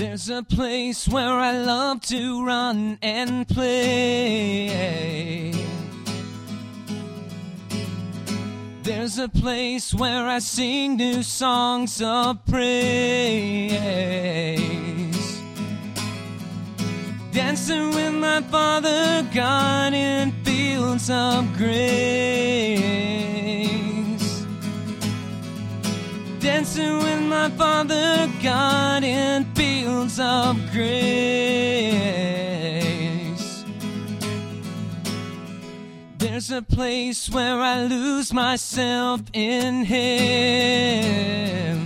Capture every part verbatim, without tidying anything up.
There's a place where I love to run and play. There's a place where I sing new songs of praise. Dancing with my Father God in fields of grace. Dancing with my Father God in fields of grace. There's a place where I lose myself in Him.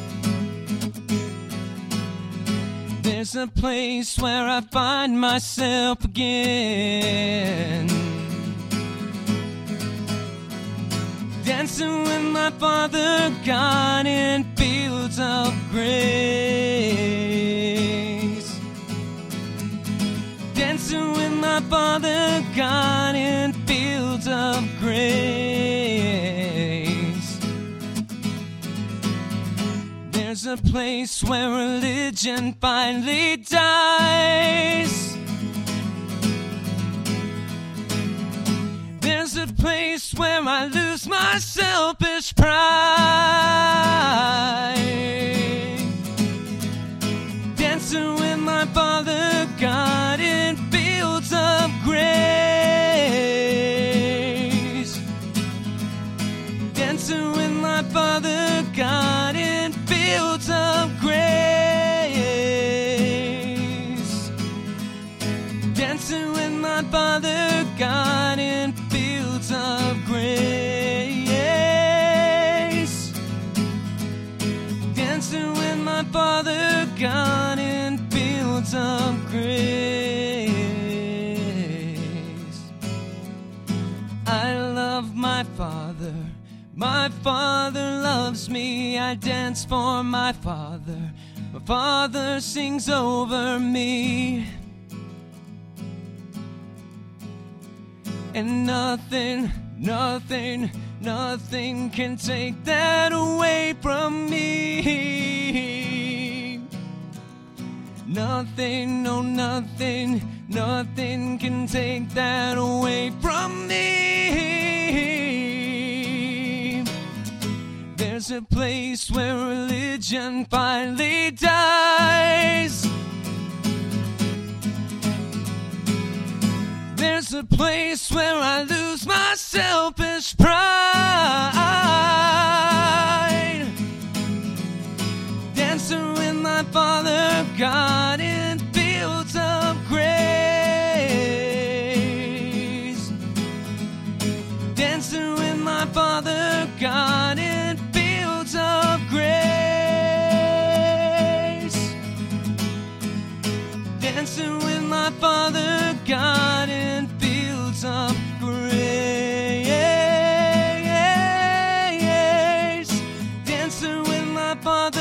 There's a place where I find myself again. Dancing with my Father God in fields of grace. Dancing with my Father God in fields of grace. There's a place where religion finally dies. There's a place where I lose my selfish pride. Dancing with my Father God in fields of grace. Dancing with my Father God in fields of grace. Dancing with my Father God in fields of grace. Dancing with my Father God in fields of grace. I love my Father. My Father loves me. I dance for my Father. My Father sings over me. And nothing, nothing, nothing can take that away from me. Nothing, no nothing, nothing can take that away from me. There's a place where religion finally dies. There's a place where I lose my selfish pride. Dancing with my Father God in fields of grace. Dancing with my Father God in fields of grace. Dancing with my Father God in fields of grace. Dancing with my Father